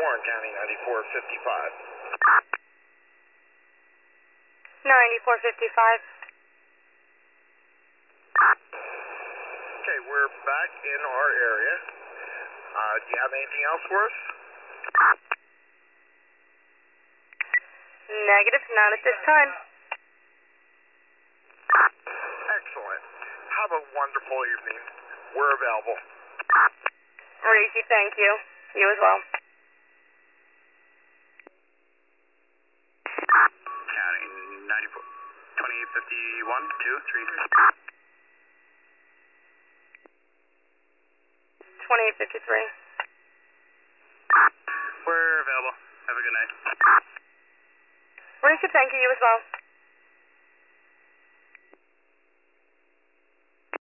Warren County, 9455. 9455. Okay, we're back in our area. Do you have anything else for us? Negative, not at this time. Excellent. Have a wonderful evening. We're available. Racy, thank you. You as well. County, 94, 2851, 2, 3. 2853. We're available. Have a good night. Racy, thank you. You as well.